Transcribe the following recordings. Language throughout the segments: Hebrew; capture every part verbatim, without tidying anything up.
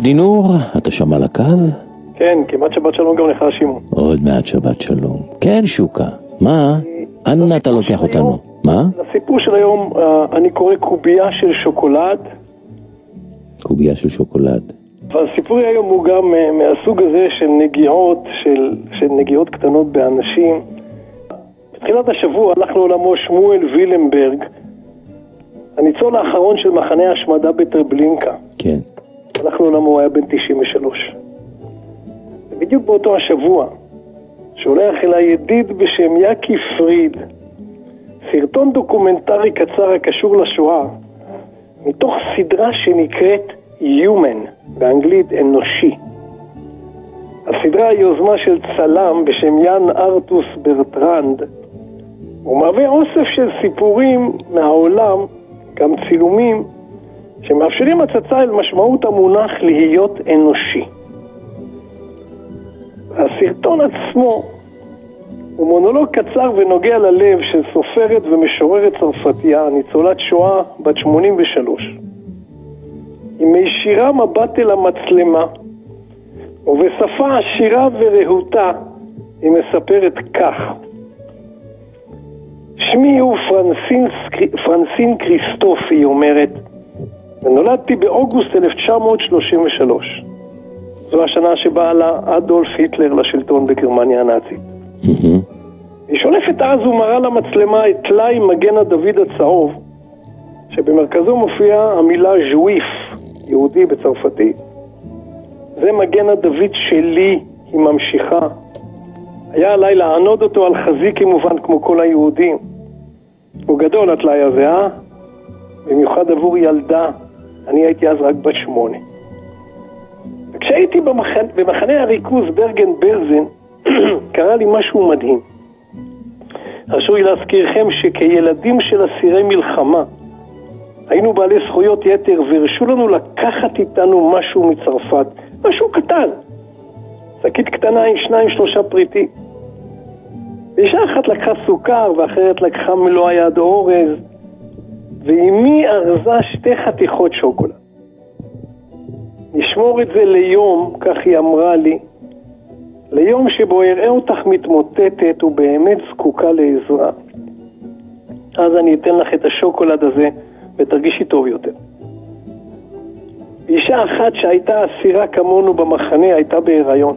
דינור, אתה שם על הקו? כן, כמעט שבת שלום גם לך שימון. עוד מעט שבת שלום. כן שוקה, מה? אנה אתה לוקח אותנו? מה? לסיפור של היום אני קורא קובייה של שוקולד. קובייה של שוקולד. והסיפור היום הוא גם מהסוג הזה של נגיעות, של, של נגיעות קטנות באנשים. בתחילת השבוע הלך לעולמו שמואל וילנברג, הניצול האחרון של מחנה השמדה בטרבלינקה. כן. הלך לעולמו, הוא היה בן תשעים ושלוש. ובדיוק באותו השבוע, שולח אל הידיד בשם יקי פריד, סרטון דוקומנטרי קצר הקשור לשואה, מתוך סדרה שנקראת Human, באנגלית אנושי. הסדרה היא יוזמה של צלם בשם יאן ארתוס ברטרנד, הוא מהווה אוסף של סיפורים מהעולם, גם צילומים, שמאפשרים הצצה אל משמעות המונח להיות אנושי. הסרטון עצמו הוא מונולוג קצר ונוגע ללב של סופרת ומשוררת צרפתייה, ניצולת שואה בת שמונים ושלוש. היא מישירה מבט אל המצלמה, ובשפה עשירה ורהוטה היא מספרת כך: שמי הוא פרנסין, פרנסין קריסטוף, היא אומרת, ונולדתי באוגוסט אלף תשע מאות שלושים ושלוש. זו השנה שבה עלה אדולף היטלר לשלטון בגרמניה הנאצית. Mm-hmm. היא שולפת אז ומראה למצלמה את טלאי מגן הדוד הצהוב, שבמרכזו מופיעה המילה ז'וויף, יהודי בצרפתית. זה מגן הדוד שלי, היא ממשיכה. היה עליי לענוד אותו על חזיק כמובן כמו כל היהודים. הוא גדול הטלאי הזה, אה? במיוחד עבור ילדה, אני הייתי אז רק בת שמונה. וכשהייתי במחנה, במחנה הריכוז ברגן ברזן, קרה לי משהו מדהים. הרשו לי להזכירכם שכילדים של אסירי מלחמה, היינו בעלי זכויות יתר והרשו לנו לקחת איתנו משהו מצרפת, משהו קטן. שקית קטנה עם שניים שלושה פריטים. ואישה אחת לקחה סוכר ואחרת לקחה מלוא היד אורז, ואימי ארזה שתי חתיכות שוקולד. נשמור את זה ליום, כך היא אמרה לי, ליום שבו אראה אותך מתמוטטת ובאמת זקוקה לעזרה. אז אני אתן לך את השוקולד הזה ותרגישי טוב יותר. אישה אחת שהייתה אסירה כמונו במחנה הייתה בהיריון.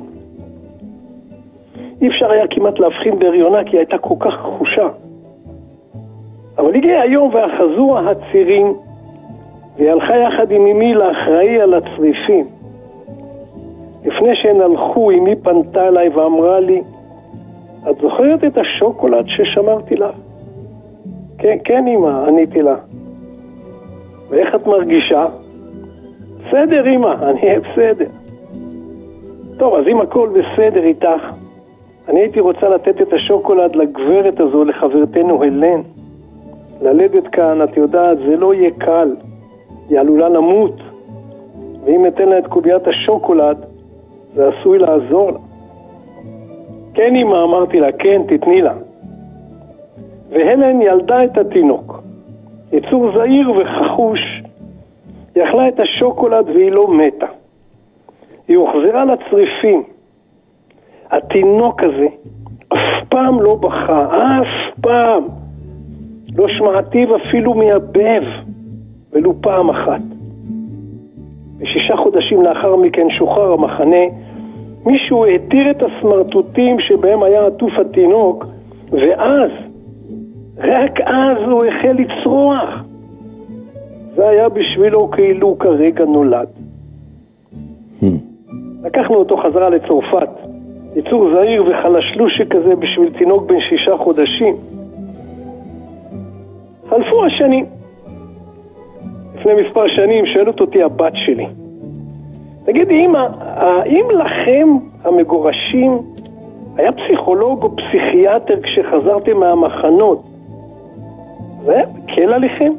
אי אפשר היה כמעט להבחין בהריונה כי הייתה כל כך חושה. אבל הגיע היום ואחזו הצירים, והיא הלכה יחד עם אמי לאחראי על הצריפים. לפני שהן הלכו, אמי פנתה אליי ואמרה לי, את זוכרת את השוקולד ששמרתי לך? כן, כן אמא, עניתי לה. ואיך את מרגישה? בסדר אמא, אני אהיה בסדר. טוב, אז אם הכל בסדר איתך, אני הייתי רוצה לתת את השוקולד לגברת הזו, לחברתנו הלן. ללדת כאן, את יודעת, זה לא יהיה קל. היא עלולה למות. ואם ניתן לה את קוביית השוקולד, זה עשוי לעזור לה. כן אמא, אמרתי לה, כן, תתני לה. והלן ילדה את התינוק. יצור זהיר וחחוש, היא אכלה את השוקולד והיא לא מתה. היא הוחזרה לצריפים. התינוק הזה אף פעם לא בכה, אף פעם. לא שמעתיו אפילו מייבב, ולו פעם אחת. בשישה חודשים לאחר מכן שוחרר המחנה, מישהו התיר את הסמרטוטים שבהם היה עטוף התינוק, ואז, רק אז הוא החל לצרוח. זה היה בשבילו כאילו כרגע נולד. לקחנו אותו חזרה לצרפת, יצור זהיר וחלשלושי כזה בשביל תינוק בן שישה חודשים. חלפו השנים. לפני מספר שנים שואלת אותי הבת שלי, תגידי אמא, האם לכם המגורשים היה פסיכולוג או פסיכיאטר כשחזרתם מהמחנות? זה היה מקל עליכם?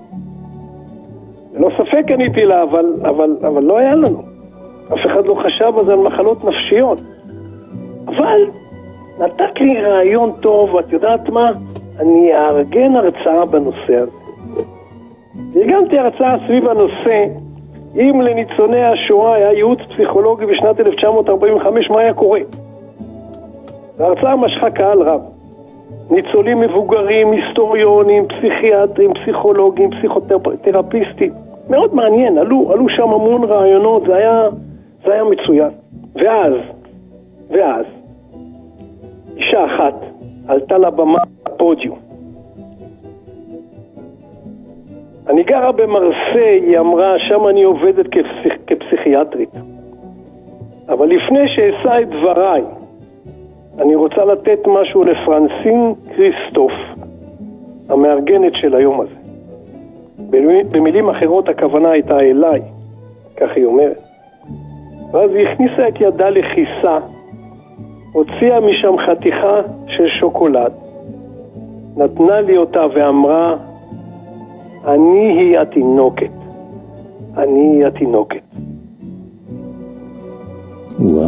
לא ספק עניתי לה, אבל, אבל, אבל לא היה לנו. אף אחד לא חשב אז על מחלות נפשיות. אבל נתק לי רעיון טוב, ואת יודעת מה? אני אארגן הרצאה בנושא הזה. וארגנתי הרצאה סביב הנושא אם לניצוני השואה היה ייעוץ פסיכולוגי בשנת אלף תשע מאות ארבעים וחמש, מה היה קורה? ההרצאה משכה קהל רב. ניצולים מבוגרים, היסטוריונים, פסיכיאטרים, פסיכולוגים, פסיכותרפיסטים. מאוד מעניין, עלו, עלו שם המון רעיונות, זה היה, זה היה מצוין. ואז, ואז, אישה אחת עלתה לבמה הפודיום. אני גרה במרסיי, היא אמרה, שם אני עובדת כפסיכ... כפסיכיאטרית. אבל לפני שאשא את דבריי, אני רוצה לתת משהו לפרנסין קריסטוף, המארגנת של היום הזה. במילים אחרות הכוונה הייתה אליי, כך היא אומרת. ואז היא הכניסה את ידה לכיסה, הוציאה משם חתיכה של שוקולד, נתנה לי אותה ואמרה, אני היא התינוקת, אני היא התינוקת. וואה.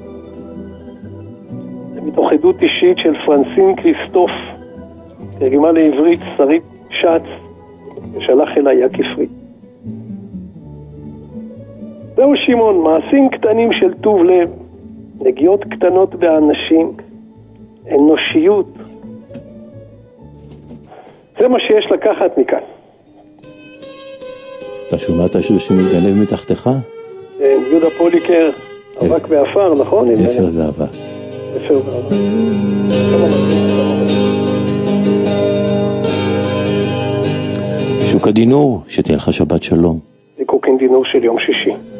זה מתוך עדות אישית של פרנסין קריסטוף, תרגמה לעברית שרית שץ, ושלח אליי יקפרי. זהו שמעון, מעשים קטנים של טוב לב, נגיעות קטנות באנשים, אנושיות. זה מה שיש לקחת מכאן. אתה שומעת השיר שמתגנב מתחתך? יהודה פוליקר, אבק ואפר, נכון? אפר ואהבה. אפר ואהבה. שוקה דינור, שתהיה לך שבת שלום. זה קוקין דינור של יום שישי.